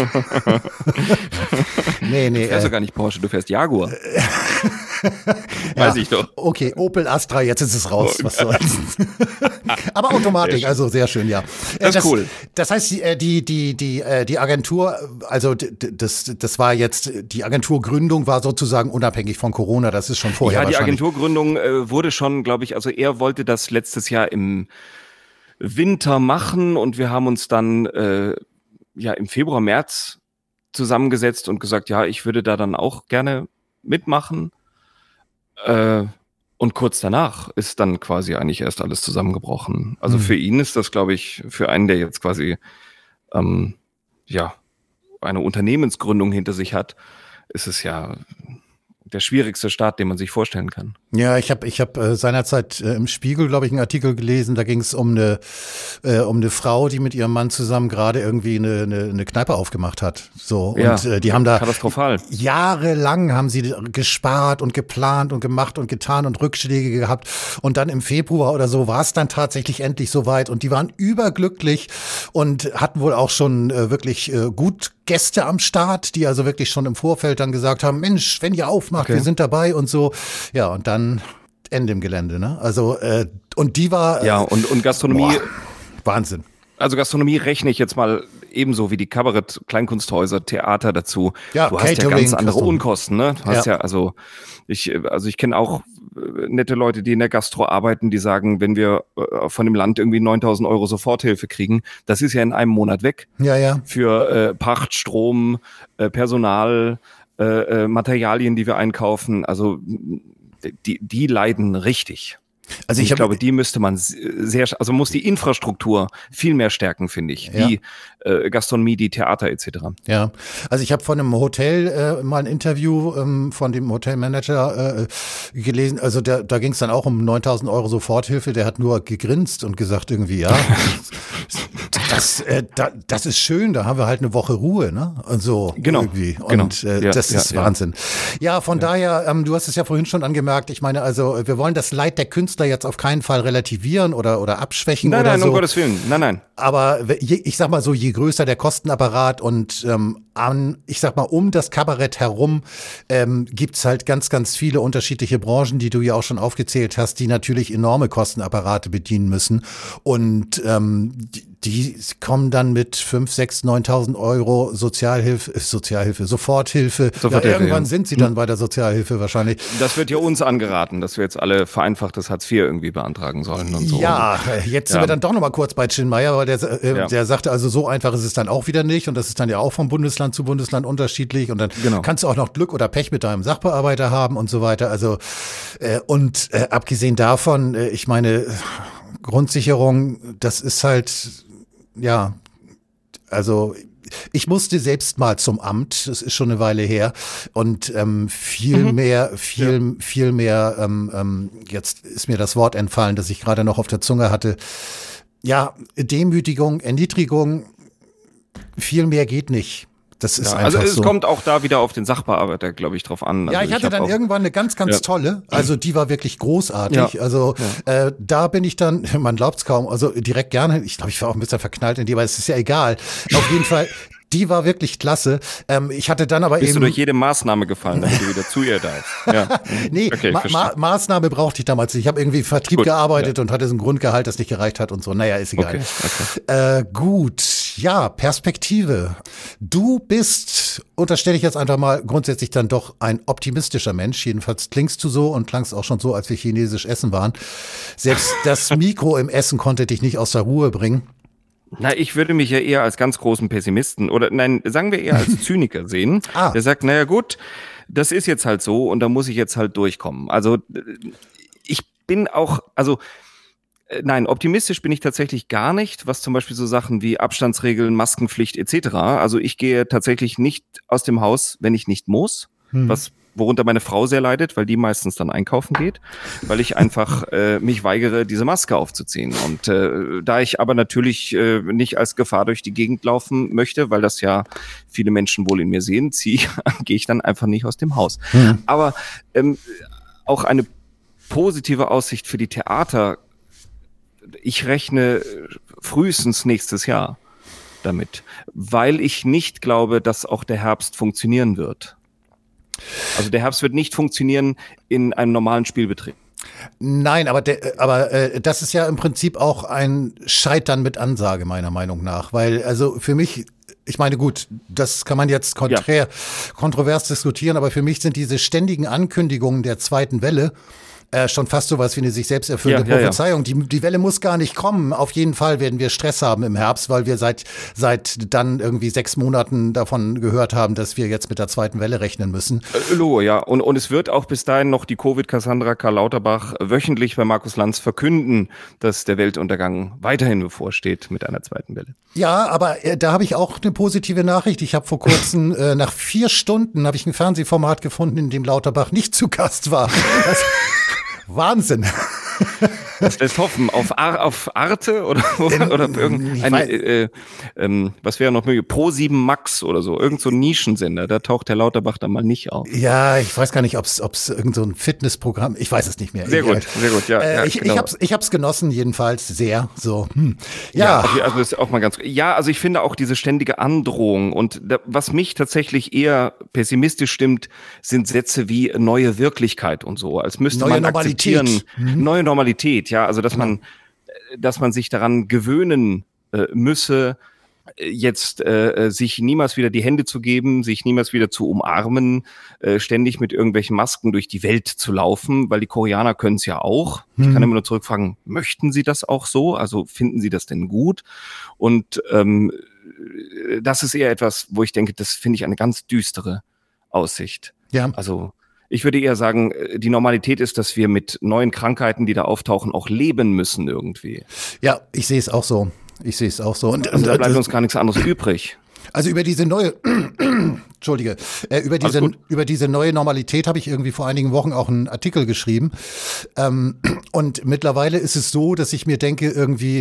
Nee. Du fährst doch gar nicht Porsche, du fährst Jaguar. Weiß ich doch. Okay, Opel Astra, jetzt ist es raus. Was soll's. Aber Automatik, also sehr schön, ja. Das ist cool. Das heißt, die Agentur, also das war jetzt, die Agenturgründung war sozusagen unabhängig von Corona, das ist schon vorher wahrscheinlich. Ja, die Agenturgründung wurde schon, glaube ich, also er wollte das letztes Jahr im Winter machen und wir haben uns dann im Februar, März zusammengesetzt und gesagt, ja, ich würde da dann auch gerne mitmachen. Und kurz danach ist dann quasi eigentlich erst alles zusammengebrochen. Also für ihn ist das, glaube ich, für einen, der jetzt quasi eine Unternehmensgründung hinter sich hat, ist es ja der schwierigste Start, den man sich vorstellen kann. Ja, ich hab seinerzeit im Spiegel, glaube ich, einen Artikel gelesen, da ging es um eine Frau, die mit ihrem Mann zusammen gerade irgendwie eine Kneipe aufgemacht hat. So, und die haben da katastrophal. Jahrelang haben sie gespart und geplant und gemacht und getan und Rückschläge gehabt. Und dann im Februar oder so war es dann tatsächlich endlich soweit und die waren überglücklich und hatten wohl auch schon wirklich gut Gäste am Start, die also wirklich schon im Vorfeld dann gesagt haben, Mensch, wenn ihr aufmacht, wir sind dabei und so. Ja, und dann Ende im Gelände, ne? Also, und die war... und Gastronomie... Wahnsinn. Also Gastronomie rechne ich jetzt mal ebenso wie die Kabarett, Kleinkunsthäuser, Theater dazu. Ja, du hast Catering, ja ganz andere Unkosten, ne? Du hast ich kenne auch nette Leute, die in der Gastro arbeiten, die sagen, wenn wir von dem Land irgendwie 9.000 € Soforthilfe kriegen, das ist ja in einem Monat weg. Ja. Für Pacht, Strom, Personal, Materialien, die wir einkaufen. Also die leiden richtig. Also ich glaube, die müsste man muss die Infrastruktur viel mehr stärken, finde ich. Die Gastronomie, die Theater etc. Ja, also ich habe von einem Hotel mal ein Interview von dem Hotelmanager gelesen. Also da ging es dann auch um 9.000 € Soforthilfe. Der hat nur gegrinst und gesagt irgendwie, ja, das ist schön, da haben wir halt eine Woche Ruhe, ne? Und so irgendwie. Und das ist Wahnsinn. Ja, von daher, du hast es ja vorhin schon angemerkt, ich meine, also wir wollen das Leid der Künstler jetzt auf keinen Fall relativieren oder abschwächen oder so. Nein, um Gottes Willen, nein. Aber ich sag mal so, je größer der Kostenapparat und ich sag mal, um das Kabarett herum gibt's halt ganz, ganz viele unterschiedliche Branchen, die du ja auch schon aufgezählt hast, die natürlich enorme Kostenapparate bedienen müssen. Und die kommen dann mit 5.000, 6.000, 9.000 € Soforthilfe. Ja, irgendwann sind sie dann bei der Sozialhilfe wahrscheinlich. Das wird ja uns angeraten, dass wir jetzt alle vereinfachtes Hartz IV irgendwie beantragen sollen und so. Ja, jetzt sind wir dann doch noch mal kurz bei Schindmeier, weil der sagte, also so einfach ist es dann auch wieder nicht und das ist dann ja auch von Bundesland zu Bundesland unterschiedlich und dann kannst du auch noch Glück oder Pech mit deinem Sachbearbeiter haben und so weiter. Also abgesehen davon, ich meine, Grundsicherung, das ist halt, ja, also ich musste selbst mal zum Amt, das ist schon eine Weile her, und viel mehr, jetzt ist mir das Wort entfallen, das ich gerade noch auf der Zunge hatte. Ja, Demütigung, Erniedrigung, viel mehr geht nicht. Das ist einfach also es so. kommt auch da wieder auf den Sachbearbeiter, glaube ich, drauf an. Ja, also ich hatte dann irgendwann eine ganz tolle, also die war wirklich großartig. Also da bin ich dann, man glaubt es kaum, also direkt gerne, ich glaube, ich war auch ein bisschen verknallt in die, aber es ist ja egal. Auf jeden Fall, die war wirklich klasse. Ich hatte dann aber Bist du durch jede Maßnahme gefallen, damit du wieder zu ihr darfst? Ja. Nee, okay, Maßnahme brauchte ich damals nicht. Ich habe irgendwie im Vertrieb gearbeitet und hatte so ein Grundgehalt, das nicht gereicht hat und so. Naja, ist egal. Okay. Gut, ja, Perspektive. Du bist, unterstelle ich jetzt einfach mal, grundsätzlich dann doch ein optimistischer Mensch. Jedenfalls klingst du so und klangst auch schon so, als wir chinesisch essen waren. Selbst das Mikro im Essen konnte dich nicht aus der Ruhe bringen. Na, ich würde mich ja eher als ganz großen Pessimisten oder nein, sagen wir eher als Zyniker sehen. Der sagt, naja gut, das ist jetzt halt so und da muss ich jetzt halt durchkommen. Also ich bin auch, nein, optimistisch bin ich tatsächlich gar nicht, was zum Beispiel so Sachen wie Abstandsregeln, Maskenpflicht etc. Also ich gehe tatsächlich nicht aus dem Haus, wenn ich nicht muss, worunter meine Frau sehr leidet, weil die meistens dann einkaufen geht, weil ich einfach mich weigere, diese Maske aufzuziehen. Und da ich aber natürlich nicht als Gefahr durch die Gegend laufen möchte, weil das ja viele Menschen wohl in mir sehen, gehe ich dann einfach nicht aus dem Haus. Aber auch eine positive Aussicht für die Theater, ich rechne frühestens nächstes Jahr damit, weil ich nicht glaube, dass auch der Herbst funktionieren wird. Also der Herbst wird nicht funktionieren in einem normalen Spielbetrieb. Nein, aber das ist ja im Prinzip auch ein Scheitern mit Ansage, meiner Meinung nach. Weil, also für mich, ich meine, gut, das kann man jetzt kontrovers diskutieren, aber für mich sind diese ständigen Ankündigungen der zweiten Welle schon fast sowas wie eine sich selbst erfüllende Prophezeiung. Die Welle muss gar nicht kommen. Auf jeden Fall werden wir Stress haben im Herbst, weil wir seit dann irgendwie 6 Monaten davon gehört haben, dass wir jetzt mit der zweiten Welle rechnen müssen. Logo, ja. Und es wird auch bis dahin noch die Covid-Cassandra Karl Lauterbach wöchentlich bei Markus Lanz verkünden, dass der Weltuntergang weiterhin bevorsteht mit einer zweiten Welle. Ja, aber da habe ich auch eine positive Nachricht. Ich habe vor kurzem, nach 4 Stunden, habe ich ein Fernsehformat gefunden, in dem Lauterbach nicht zu Gast war. Wahnsinn. Das lässt hoffen. Auf Arte oder irgendeine, was wäre noch möglich? Pro7 Max oder so. Irgend so ein Nischensender. Da taucht der Lauterbach dann mal nicht auf. Ja, ich weiß gar nicht, ob es irgend so ein Fitnessprogramm, ich weiß es nicht mehr. Sehr gut, ja. Ich hab's genossen, jedenfalls sehr. So. Ja, okay, also das ist auch mal ganz. Ja, also ich finde auch diese ständige Androhung und was mich tatsächlich eher pessimistisch stimmt, sind Sätze wie neue Wirklichkeit und so. Als müsste man akzeptieren, neue Normalität. Ja, also dass man sich daran gewöhnen müsse, jetzt sich niemals wieder die Hände zu geben, sich niemals wieder zu umarmen, ständig mit irgendwelchen Masken durch die Welt zu laufen, weil die Koreaner können es ja auch. Ich kann immer nur zurückfragen, möchten sie das auch so? Also finden sie das denn gut? Und das ist eher etwas, wo ich denke, das finde ich eine ganz düstere Aussicht. Ja. Also ich würde eher sagen, die Normalität ist, dass wir mit neuen Krankheiten, die da auftauchen, auch leben müssen irgendwie. Ja, ich sehe es auch so. Und da bleibt uns gar nichts anderes übrig. Also über diese neue, über diese neue Normalität habe ich irgendwie vor einigen Wochen auch einen Artikel geschrieben. Und mittlerweile ist es so, dass ich mir denke, irgendwie,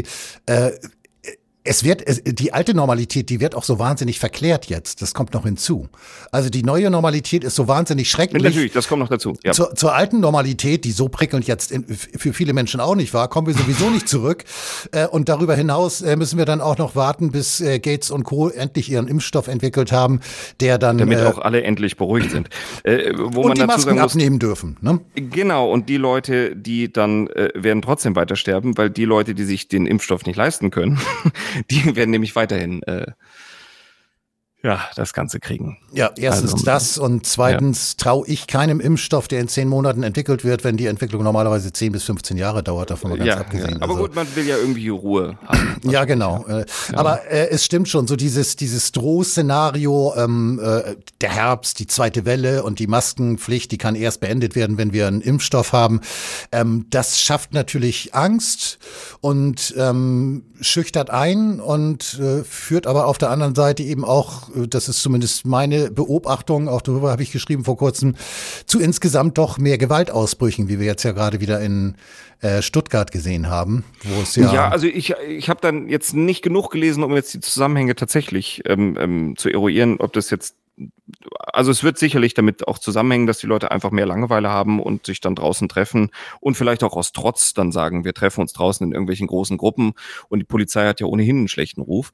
die alte Normalität, die wird auch so wahnsinnig verklärt jetzt. Das kommt noch hinzu. Also die neue Normalität ist so wahnsinnig schrecklich. Natürlich, das kommt noch dazu. Ja. Zur alten Normalität, die so prickelnd jetzt für viele Menschen auch nicht war, kommen wir sowieso nicht zurück. Und darüber hinaus müssen wir dann auch noch warten, bis Gates und Co. endlich ihren Impfstoff entwickelt haben, der dann... Damit auch alle endlich beruhigt sind. Und die Masken abnehmen dürfen. Ne? Genau, und die Leute, die dann werden trotzdem weiter sterben, weil die Leute, die sich den Impfstoff nicht leisten können, die werden nämlich weiterhin das Ganze kriegen. Ja, erstens das und zweitens traue ich keinem Impfstoff, der in 10 Monaten entwickelt wird, wenn die Entwicklung normalerweise 10 bis 15 Jahre dauert, davon mal ganz abgesehen. Aber gut, man will ja irgendwie Ruhe haben. Ja, genau. Aber es stimmt schon, so dieses Drohszenario, der Herbst, die zweite Welle und die Maskenpflicht, die kann erst beendet werden, wenn wir einen Impfstoff haben. Das schafft natürlich Angst und schüchtert ein und führt aber auf der anderen Seite eben auch, das ist zumindest meine Beobachtung, auch darüber habe ich geschrieben vor kurzem, zu insgesamt doch mehr Gewaltausbrüchen, wie wir jetzt ja gerade wieder in Stuttgart gesehen haben, wo es ja, also ich habe dann jetzt nicht genug gelesen, um jetzt die Zusammenhänge tatsächlich zu eruieren, ob das jetzt, also es wird sicherlich damit auch zusammenhängen, dass die Leute einfach mehr Langeweile haben und sich dann draußen treffen und vielleicht auch aus Trotz dann sagen, wir treffen uns draußen in irgendwelchen großen Gruppen und die Polizei hat ja ohnehin einen schlechten Ruf.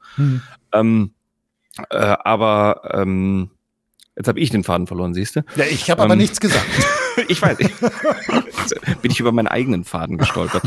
Aber jetzt habe ich den Faden verloren, siehst du? Ja, ich habe aber nichts gesagt. Ich weiß nicht. Bin ich über meinen eigenen Faden gestolpert.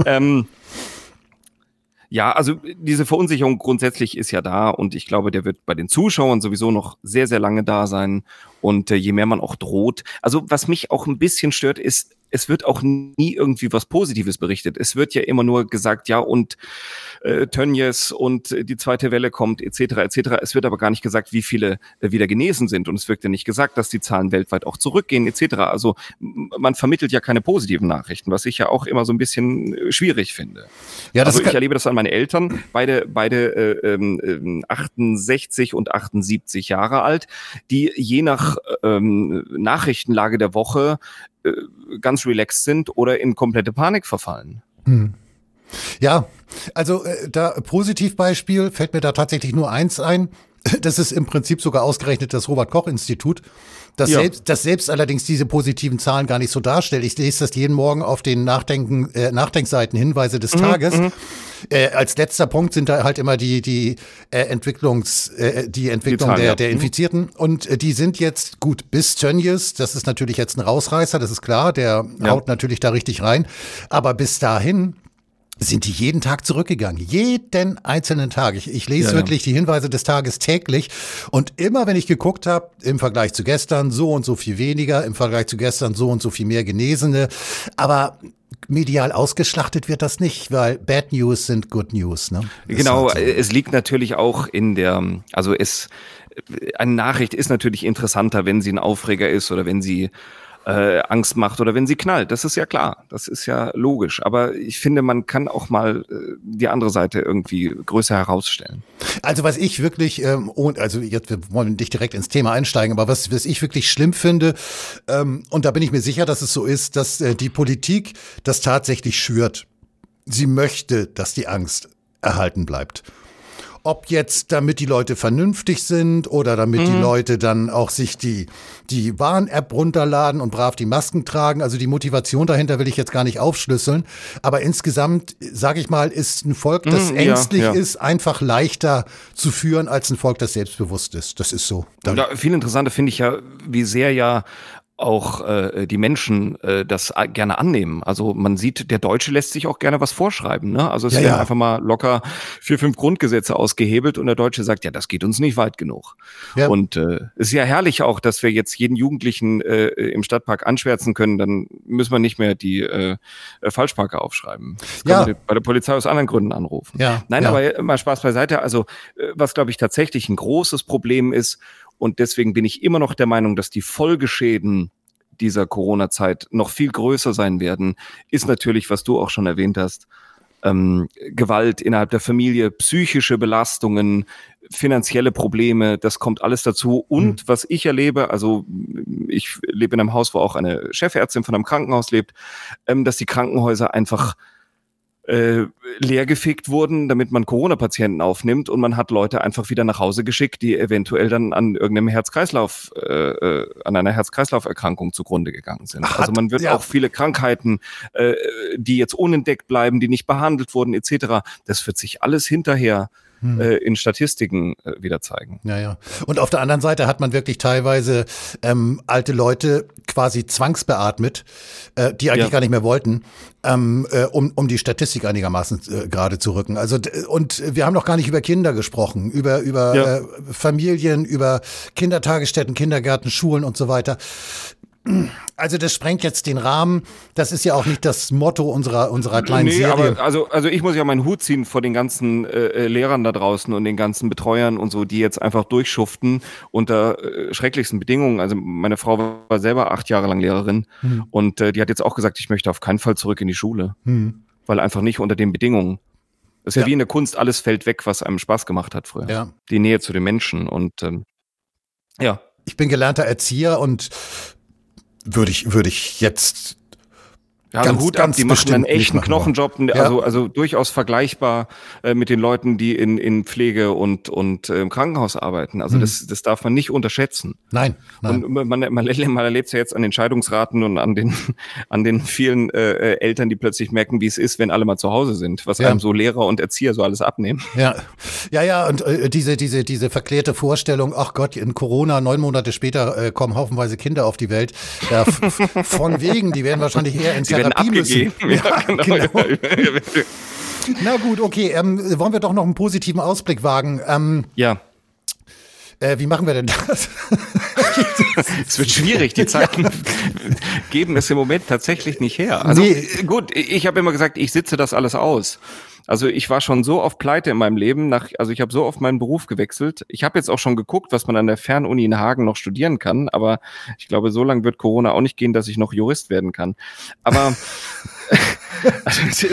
Ja, also diese Verunsicherung grundsätzlich ist ja da und ich glaube, der wird bei den Zuschauern sowieso noch sehr, sehr lange da sein und je mehr man auch droht. Also was mich auch ein bisschen stört ist, es wird auch nie irgendwie was Positives berichtet. Es wird ja immer nur gesagt, ja und Tönnies und die zweite Welle kommt etc. etc. Es wird aber gar nicht gesagt, wie viele wieder genesen sind und es wird ja nicht gesagt, dass die Zahlen weltweit auch zurückgehen etc. Also man vermittelt ja keine positiven Nachrichten, was ich ja auch immer so ein bisschen schwierig finde. Ja, also ich erlebe das an meine Eltern, beide 68 und 78 Jahre alt, die je nach Nachrichtenlage der Woche ganz relaxed sind oder in komplette Panik verfallen. Ja, also da Positivbeispiel fällt mir da tatsächlich nur eins ein. Das ist im Prinzip sogar ausgerechnet das Robert-Koch-Institut, das selbst allerdings diese positiven Zahlen gar nicht so darstellt. Ich lese das jeden Morgen auf den Nachdenkseiten Hinweise des Tages. Als letzter Punkt sind da halt immer die Entwicklung der Infizierten. Und die sind jetzt gut bis Tönnies. Das ist natürlich jetzt ein Rausreißer, das ist klar. Der haut natürlich da richtig rein. Aber bis dahin sind die jeden Tag zurückgegangen. Jeden einzelnen Tag. Ich lese wirklich die Hinweise des Tages täglich. Und immer, wenn ich geguckt habe, im Vergleich zu gestern so und so viel weniger, im Vergleich zu gestern so und so viel mehr Genesene. Aber medial ausgeschlachtet wird das nicht, weil Bad News sind Good News. Ne? Genau, halt so. Es liegt natürlich auch in eine Nachricht ist natürlich interessanter, wenn sie ein Aufreger ist oder wenn sie Angst macht oder wenn sie knallt. Das ist ja klar, das ist ja logisch. Aber ich finde, man kann auch mal die andere Seite irgendwie größer herausstellen. Also was ich wirklich, also jetzt wir wollen nicht direkt ins Thema einsteigen, aber was ich wirklich schlimm finde, und da bin ich mir sicher, dass es so ist, dass die Politik das tatsächlich schürt. Sie möchte, dass die Angst erhalten bleibt. Ob jetzt, damit die Leute vernünftig sind oder damit die Leute dann auch sich die Warn-App runterladen und brav die Masken tragen. Also die Motivation dahinter will ich jetzt gar nicht aufschlüsseln. Aber insgesamt, sage ich mal, ist ein Volk, das ängstlich ist, einfach leichter zu führen als ein Volk, das selbstbewusst ist. Das ist so. Ja, viel interessanter finde ich ja, wie sehr auch die Menschen das gerne annehmen. Also man sieht, der Deutsche lässt sich auch gerne was vorschreiben. Ne? Also es werden einfach mal locker 4, 5 Grundgesetze ausgehebelt und der Deutsche sagt, ja, das geht uns nicht weit genug. Ja. Und es ist ja herrlich auch, dass wir jetzt jeden Jugendlichen im Stadtpark anschwärzen können, dann müssen wir nicht mehr die Falschparker aufschreiben. Das können wir bei der Polizei aus anderen Gründen anrufen. Ja. Nein, aber mal Spaß beiseite. Also was, glaube ich, tatsächlich ein großes Problem ist, und deswegen bin ich immer noch der Meinung, dass die Folgeschäden dieser Corona-Zeit noch viel größer sein werden, ist natürlich, was du auch schon erwähnt hast, Gewalt innerhalb der Familie, psychische Belastungen, finanzielle Probleme, das kommt alles dazu. Und was ich erlebe, also ich lebe in einem Haus, wo auch eine Chefärztin von einem Krankenhaus lebt, dass die Krankenhäuser einfach leergefegt wurden, damit man Corona-Patienten aufnimmt und man hat Leute einfach wieder nach Hause geschickt, die eventuell dann an irgendeinem an einer Herz-Kreislauf-Erkrankung zugrunde gegangen sind. Also man wird auch viele Krankheiten, die jetzt unentdeckt bleiben, die nicht behandelt wurden etc., das wird sich alles hinterher in Statistiken wieder zeigen. Ja. Und auf der anderen Seite hat man wirklich teilweise alte Leute quasi zwangsbeatmet, die eigentlich gar nicht mehr wollten, um die Statistik einigermaßen gerade zu rücken. Also und wir haben noch gar nicht über Kinder gesprochen, über Familien, über Kindertagesstätten, Kindergärten, Schulen und so weiter. Also das sprengt jetzt den Rahmen. Das ist ja auch nicht das Motto unserer kleinen Serie. Aber also ich muss ja meinen Hut ziehen vor den ganzen Lehrern da draußen und den ganzen Betreuern und so, die jetzt einfach durchschuften unter schrecklichsten Bedingungen. Also meine Frau war selber 8 Jahre lang Lehrerin und die hat jetzt auch gesagt, ich möchte auf keinen Fall zurück in die Schule, weil einfach nicht unter den Bedingungen. Das ist ja wie in der Kunst, alles fällt weg, was einem Spaß gemacht hat früher. Ja. Die Nähe zu den Menschen und Ich bin gelernter Erzieher und würde ich jetzt Hut ab, die machen einen echten Knochenjob, also durchaus vergleichbar mit den Leuten, die in Pflege und im Krankenhaus arbeiten. Also das darf man nicht unterschätzen. Nein. Und man erlebt es ja jetzt an den Scheidungsraten und an den vielen Eltern, die plötzlich merken, wie es ist, wenn alle mal zu Hause sind, was einem so Lehrer und Erzieher so alles abnehmen. Ja, und diese verklärte Vorstellung, ach Gott, in Corona 9 Monate später kommen haufenweise Kinder auf die Welt. Von wegen, die werden wahrscheinlich eher ins Therapie müssen. Ja, genau. Na gut, okay. Wollen wir doch noch einen positiven Ausblick wagen? Wie machen wir denn das? Es wird schwierig, die Zeiten geben es im Moment tatsächlich nicht her. Also gut, ich habe immer gesagt, ich sitze das alles aus. Also ich war schon so oft pleite in meinem Leben, ich habe so oft meinen Beruf gewechselt. Ich habe jetzt auch schon geguckt, was man an der Fernuni in Hagen noch studieren kann, aber ich glaube, so lange wird Corona auch nicht gehen, dass ich noch Jurist werden kann. Aber also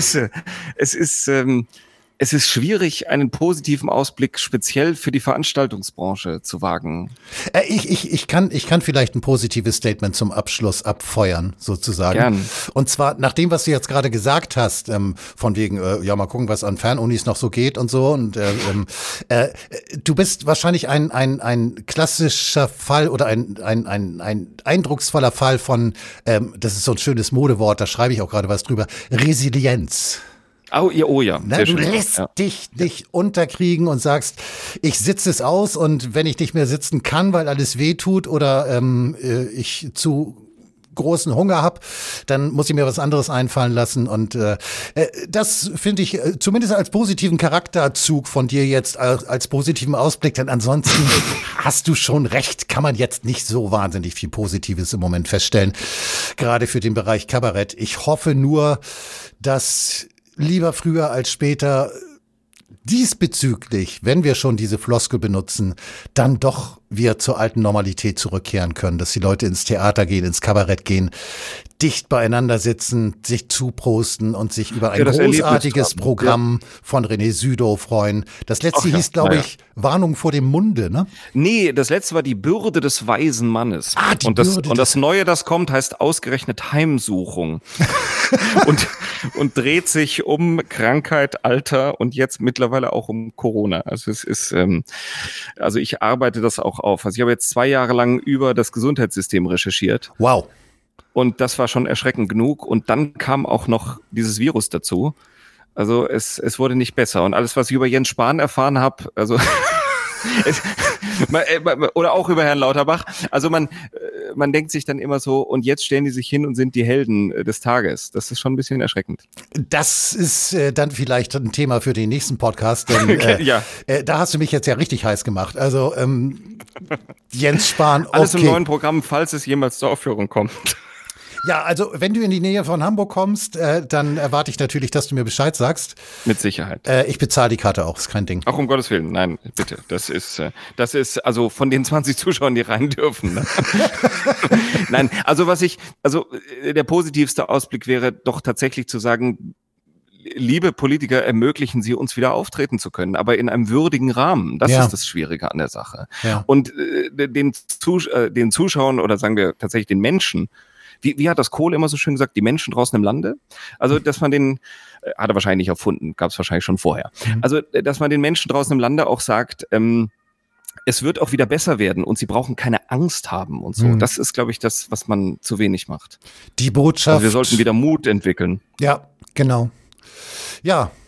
es ist schwierig, einen positiven Ausblick speziell für die Veranstaltungsbranche zu wagen. Ich kann vielleicht ein positives Statement zum Abschluss abfeuern, sozusagen. Gern. Und zwar nach dem, was du jetzt gerade gesagt hast, von wegen, mal gucken, was an Fernunis noch so geht und so. Und du bist wahrscheinlich ein klassischer Fall oder ein eindrucksvoller Fall von, das ist so ein schönes Modewort, da schreibe ich auch gerade was drüber, Resilienz. Oh ja. Na, du lässt dich nicht unterkriegen und sagst, ich sitze es aus und wenn ich nicht mehr sitzen kann, weil alles weh tut oder ich zu großen Hunger habe, dann muss ich mir was anderes einfallen lassen und das finde ich zumindest als positiven Charakterzug von dir jetzt als positiven Ausblick, denn ansonsten hast du schon recht, kann man jetzt nicht so wahnsinnig viel Positives im Moment feststellen, gerade für den Bereich Kabarett. Ich hoffe nur, dass lieber früher als später diesbezüglich, wenn wir schon diese Floskel benutzen, dann doch wir zur alten Normalität zurückkehren können, dass die Leute ins Theater gehen, ins Kabarett gehen, dicht beieinander sitzen, sich zuprosten und sich über ein großartiges Programm von René Südow freuen. Das letzte hieß, glaube ich, Warnung vor dem Munde, ne? Nee, das letzte war die Bürde des weisen Mannes. Und das Neue, das kommt, heißt ausgerechnet Heimsuchung. und dreht sich um Krankheit, Alter und jetzt mittlerweile auch um Corona. Also es ist, also ich arbeite das auch auf. Also ich habe jetzt 2 Jahre lang über das Gesundheitssystem recherchiert. Wow. Und das war schon erschreckend genug. Und dann kam auch noch dieses Virus dazu. Also es wurde nicht besser. Und alles, was ich über Jens Spahn erfahren habe, also oder auch über Herrn Lauterbach. Also man denkt sich dann immer so, und jetzt stellen die sich hin und sind die Helden des Tages. Das ist schon ein bisschen erschreckend. Das ist dann vielleicht ein Thema für den nächsten Podcast, denn da hast du mich jetzt ja richtig heiß gemacht. Also Jens Spahn, okay. Alles im neuen Programm, falls es jemals zur Aufführung kommt. Ja, also wenn du in die Nähe von Hamburg kommst, dann erwarte ich natürlich, dass du mir Bescheid sagst. Mit Sicherheit. Ich bezahle die Karte auch, ist kein Ding. Ach, um Gottes Willen, nein, bitte. Das ist also von den 20 Zuschauern, die rein dürfen. Ne? Nein, also der positivste Ausblick wäre doch tatsächlich zu sagen, liebe Politiker, ermöglichen Sie uns wieder auftreten zu können, aber in einem würdigen Rahmen. Das ist das Schwierige an der Sache. Ja. Und den Zuschauern oder sagen wir tatsächlich den Menschen, wie hat das Kohl immer so schön gesagt, die Menschen draußen im Lande? Also, dass man hat er wahrscheinlich nicht erfunden, gab es wahrscheinlich schon vorher. Also, dass man den Menschen draußen im Lande auch sagt, es wird auch wieder besser werden und sie brauchen keine Angst haben und so. Das ist, glaube ich, das, was man zu wenig macht. Die Botschaft. Also wir sollten wieder Mut entwickeln. Ja, genau. Ja.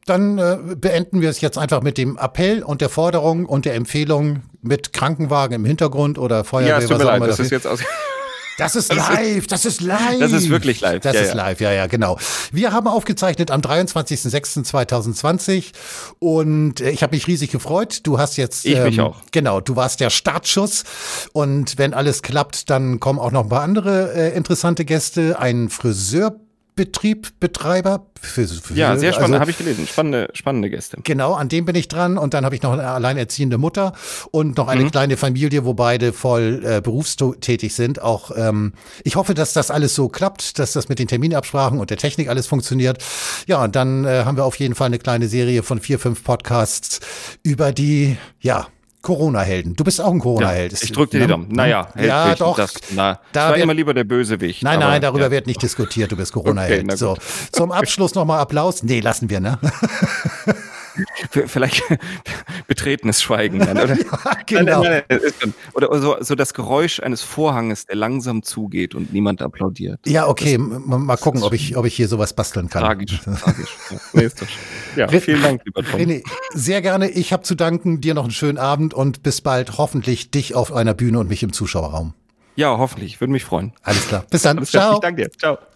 dann beenden wir es jetzt einfach mit dem Appell und der Forderung und der Empfehlung mit Krankenwagen im Hintergrund oder Feuerwehr. Ja, es tut mir leid, das ist jetzt aus... Das ist live, das ist live. Das ist wirklich live. Das ist live, ja, genau. Wir haben aufgezeichnet am 23.06.2020 und ich habe mich riesig gefreut. Du hast jetzt... Ich mich auch. Genau, du warst der Startschuss und wenn alles klappt, dann kommen auch noch ein paar andere interessante Gäste. Ein Betreiber. Ja, sehr spannend, habe ich gelesen. Spannende Gäste. Genau, an dem bin ich dran und dann habe ich noch eine alleinerziehende Mutter und noch eine kleine Familie, wo beide voll berufstätig sind. Auch ich hoffe, dass das alles so klappt, dass das mit den Terminabsprachen und der Technik alles funktioniert. Ja, und dann haben wir auf jeden Fall eine kleine Serie von 4, 5 Podcasts über die, Corona-Helden. Du bist auch ein Corona-Held. Ja, ich drücke dir die Daumen. Naja, ja, doch. Ich war immer lieber der Bösewicht. Nein, darüber wird nicht diskutiert. Du bist Corona-Held. Okay, so, zum Abschluss nochmal Applaus. Nee, lassen wir, ne? Vielleicht betretenes Schweigen dann, oder? Ja, genau. Nein, oder so das Geräusch eines Vorhanges, der langsam zugeht und niemand applaudiert. Ja, okay, mal gucken, ob ich hier sowas basteln kann. Tragisch. Ja. Nee, ist doch schön. Ja, vielen Dank, lieber Tom. René, sehr gerne. Ich habe zu danken. Dir noch einen schönen Abend und bis bald. Hoffentlich dich auf einer Bühne und mich im Zuschauerraum. Ja, hoffentlich. Würde mich freuen. Alles klar. Bis dann. Ciao. Ich danke dir. Ciao.